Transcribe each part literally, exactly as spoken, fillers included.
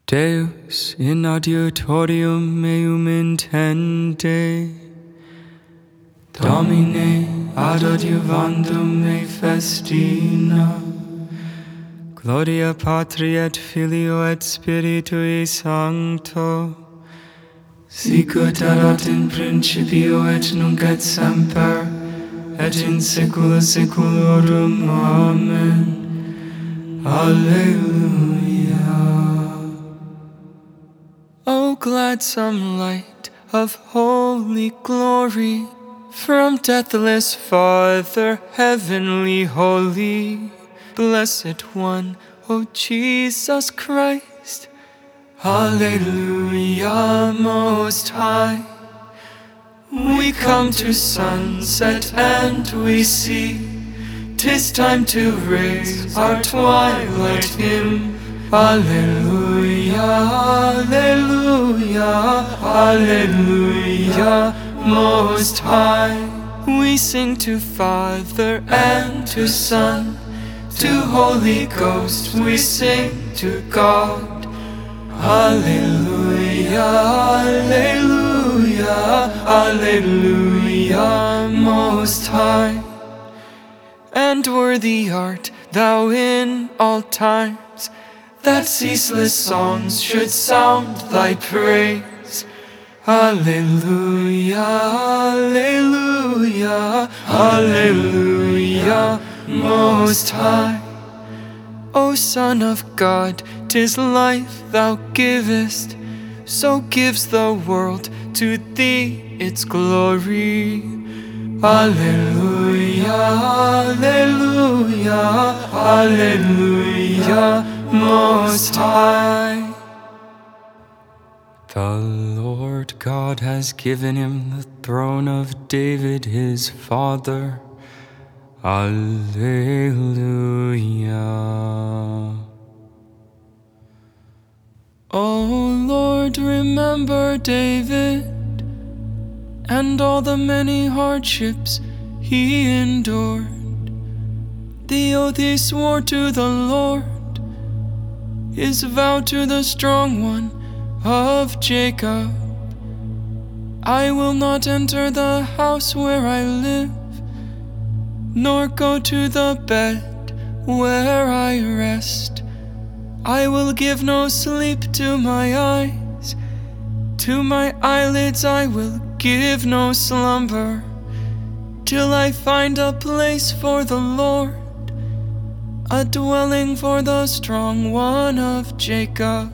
Deus in adiutorium meum intende, Domine ad adiuvandum me festina, Gloria Patri et Filio et Spiritui Sancto, sicut erat in principio et nunc et semper, et in saecula saeculorum. Amen. Alleluia. O gladsome light of holy glory, from deathless Father, heavenly holy, blessed one, O Jesus Christ. Alleluia, most high. We come to sunset and we see 'tis time to raise our twilight hymn. Alleluia, alleluia, alleluia, most high. We sing to Father and to Son, to Holy Ghost we sing to God. Alleluia, alleluia, alleluia, most high. And worthy art thou in all times, that ceaseless songs should sound thy praise. Alleluia, alleluia, alleluia, most high. O Son of God, 'tis life thou givest, so gives the world to thee its glory. Alleluia, alleluia, alleluia, most high. The Lord God has given him the throne of David his father. Alleluia. O Lord, remember David and all the many hardships he endured. The oath he swore to the Lord, his vow to the strong one of Jacob. I will not enter the house where I live, nor go to the bed where I rest. I will give no sleep to my eyes, to my eyelids I will give no slumber, till I find a place for the Lord, a dwelling for the strong one of Jacob.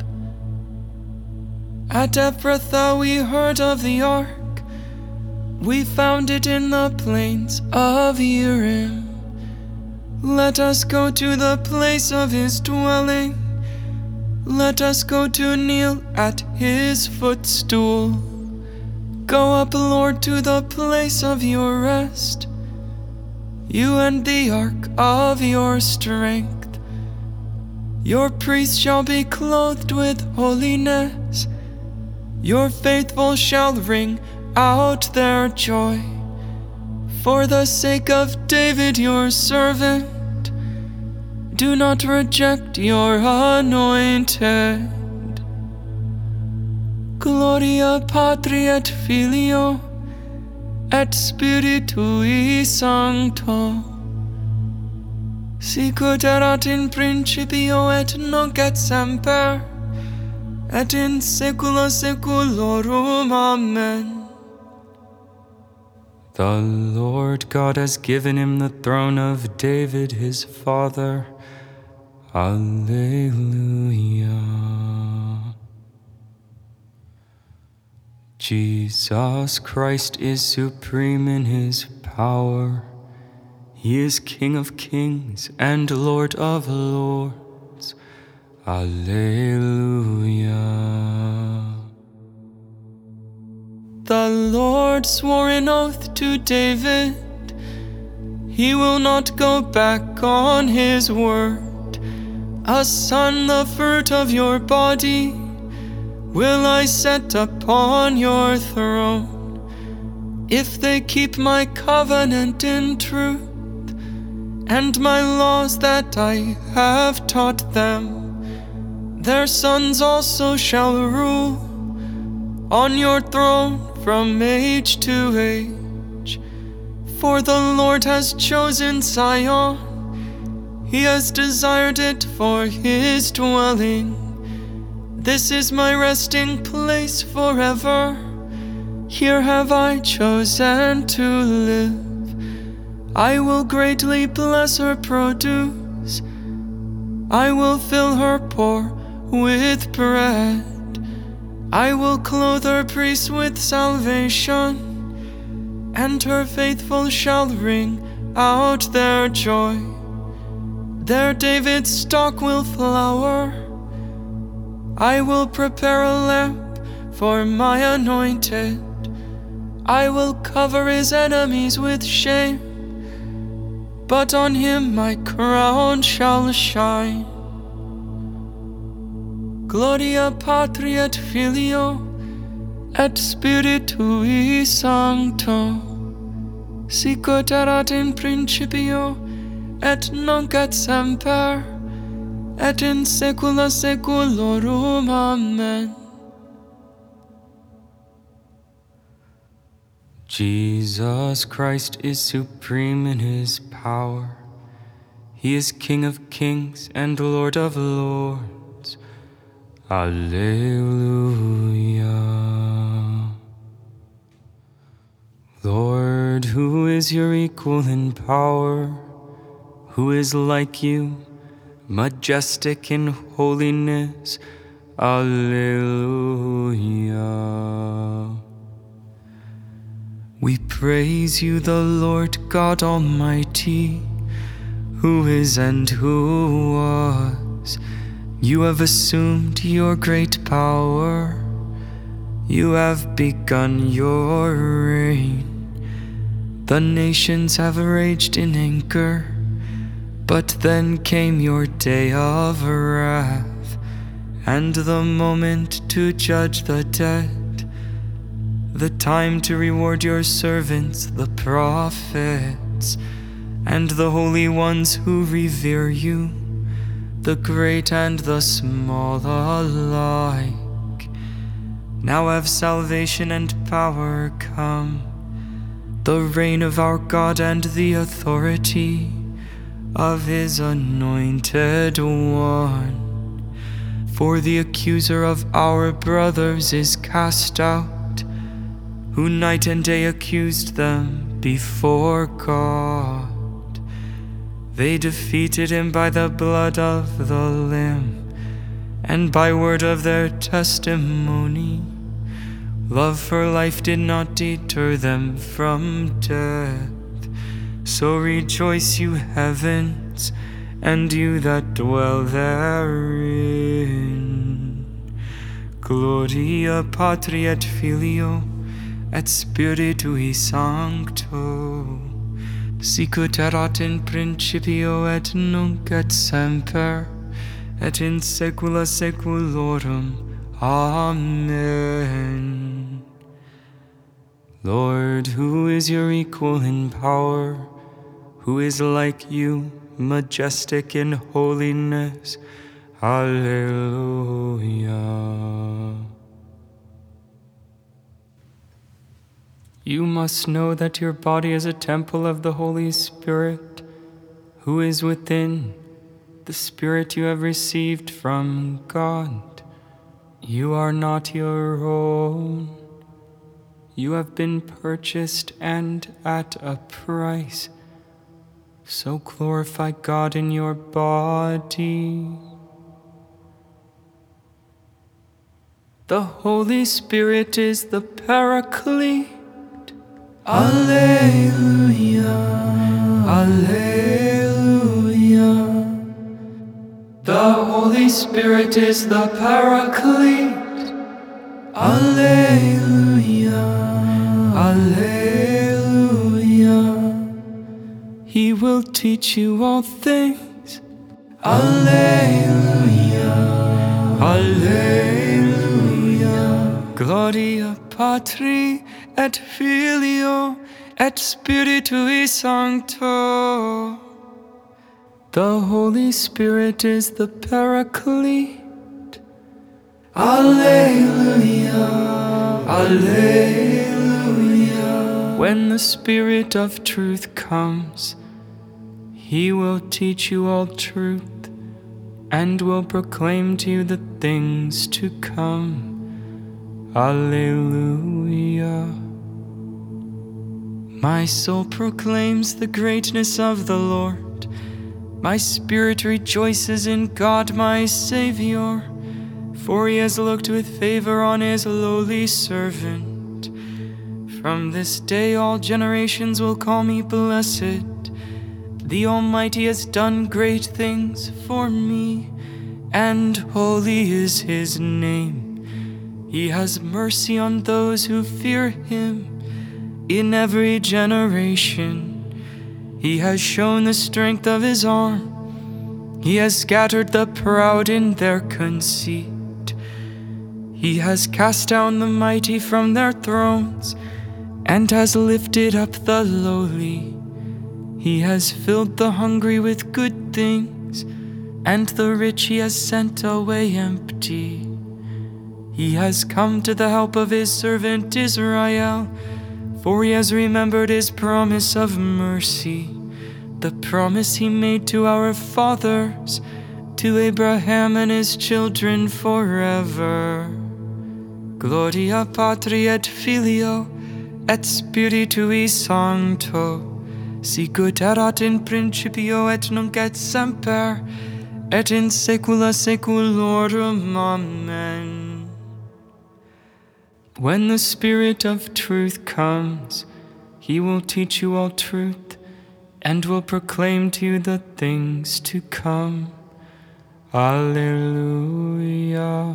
At Ephrathah we heard of the ark, we found it in the plains of Urim. Let us go to the place of his dwelling, let us go to kneel at his footstool. Go up, Lord, to the place of your rest, you and the ark of your strength. Your priests shall be clothed with holiness, your faithful shall ring out their joy. For the sake of David your servant, do not reject your anointed. Gloria Patri et Filio et Spiritui Sancto, sicut erat in principio et nunc et semper, et in saecula saeculorum. Amen. The Lord God has given him the throne of David his father. Alleluia. Jesus Christ is supreme in his power. He is King of kings and Lord of lords. Alleluia. The Lord swore an oath to David, he will not go back on his word. A son, the fruit of your body, will I set upon your throne. If they keep my covenant in truth, and my laws that I have taught them, Their sons also shall rule on your throne from age to age. For the Lord has chosen Zion, He has desired it for His dwelling. This is my resting place forever. Here have I chosen to live. I will greatly bless her produce. I will fill her poor with bread. I will clothe her priests with salvation, and her faithful shall ring out their joy. There David's stock will flower. I will prepare a lamp for my anointed. I will cover his enemies with shame, but on him my crown shall shine. Gloria Patri et Filio et Spiritui Sancto, sicut erat in principio et nunc et semper et in saecula saeculorum. Amen. Jesus Christ is supreme in His power. He is King of kings and Lord of lords. Alleluia. Lord, who is your equal in power? Who is like you, majestic in holiness? Alleluia. We praise you, the Lord God Almighty, who is and who was. You have assumed your great power. You have begun your reign. The nations have raged in anger, but then came your day of wrath, and the moment to judge the dead, the time to reward your servants, the prophets, and the holy ones who revere you, the great and the small alike. Now have salvation and power come, the reign of our God and the authority of His anointed one. For the accuser of our brothers is cast out, who night and day accused them before God. They defeated him by the blood of the Lamb and by word of their testimony. Love for life did not deter them from death. So rejoice, you heavens, and you that dwell therein. Gloria Patri et Filio et Spiritui Sancto, sicut erat in principio et nunc et semper et in saecula saeculorum. Amen. Lord, who is your equal in power? Who is like you, majestic in holiness? Alleluia. You must know that your body is a temple of the Holy Spirit, who is within, the Spirit you have received from God. You are not your own. You have been purchased and at a price. So glorify God in your body. The Holy Spirit is the Paraclete. Alleluia, Alleluia. The Holy Spirit is the Paraclete. Alleluia, Alleluia. He will teach you all things. Alleluia, Alleluia. Gloria Patri et Filio et Spiritui Sancto. The Holy Spirit is the Paraclete. Alleluia, Alleluia. When the Spirit of truth comes, He will teach you all truth, and will proclaim to you the things to come. Alleluia. My soul proclaims the greatness of the Lord. My spirit rejoices in God my Savior, for He has looked with favor on His lowly servant. From this day all generations will call me blessed. The Almighty has done great things for me, and holy is His name. He has mercy on those who fear Him in every generation. He has shown the strength of His arm. He has scattered the proud in their conceit. He has cast down the mighty from their thrones, and has lifted up the lowly. He has filled the hungry with good things, and the rich He has sent away empty. He has come to the help of His servant Israel, for He has remembered His promise of mercy, the promise He made to our fathers, to Abraham and his children forever. Gloria Patri et Filio et Spiritui Sancto, sicut erat in principio et nunc et semper, et in saecula saeculorum. Amen. When the Spirit of truth comes, He will teach you all truth, and will proclaim to you the things to come. Alleluia.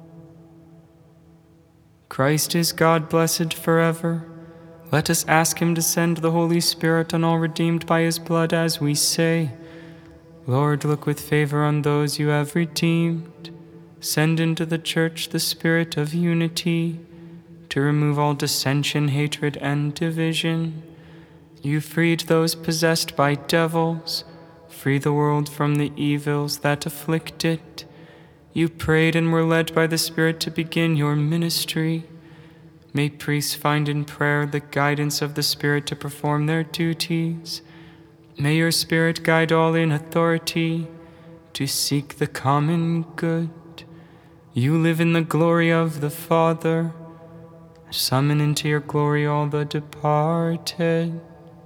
Christ is God, blessed forever. Let us ask Him to send the Holy Spirit on all redeemed by His blood, as we say, Lord, look with favor on those You have redeemed. Send into the Church the Spirit of unity, to remove all dissension, hatred, and division. You freed those possessed by devils. Free the world from the evils that afflict it. You prayed and were led by the Spirit to begin Your ministry. May priests find in prayer the guidance of the Spirit to perform their duties. May Your Spirit guide all in authority to seek the common good. You live in the glory of the Father. Summon into Your glory all the departed.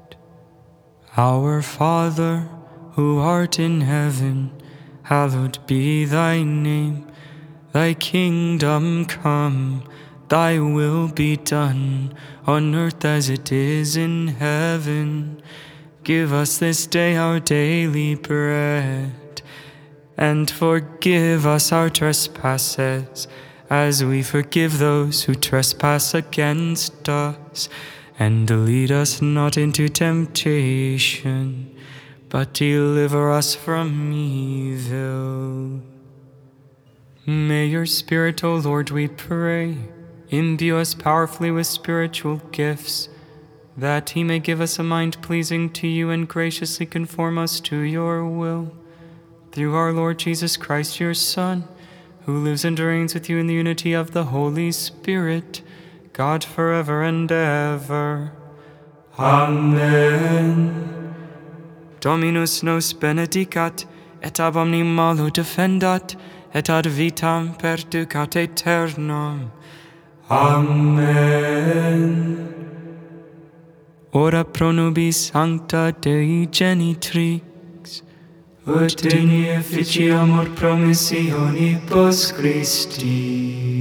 Our Father, who art in heaven, hallowed be Thy name. Thy kingdom come, Thy will be done, on earth as it is in heaven. Give us this day our daily bread, and forgive us our trespasses, as we forgive those who trespass against us. And lead us not into temptation, but deliver us from evil. May Your Spirit, O Lord, we pray, imbue us powerfully with spiritual gifts, that He may give us a mind pleasing to You and graciously conform us to Your will. Through our Lord Jesus Christ, Your Son, who lives and reigns with You in the unity of the Holy Spirit, God forever and ever. Amen. Dominus nos benedicat, et ab omni malo defendat, et ad vitam perducat aeternam. Amen. Ora pro nobis sancta Dei genitrix, ut in effici amor promissionibus Christi.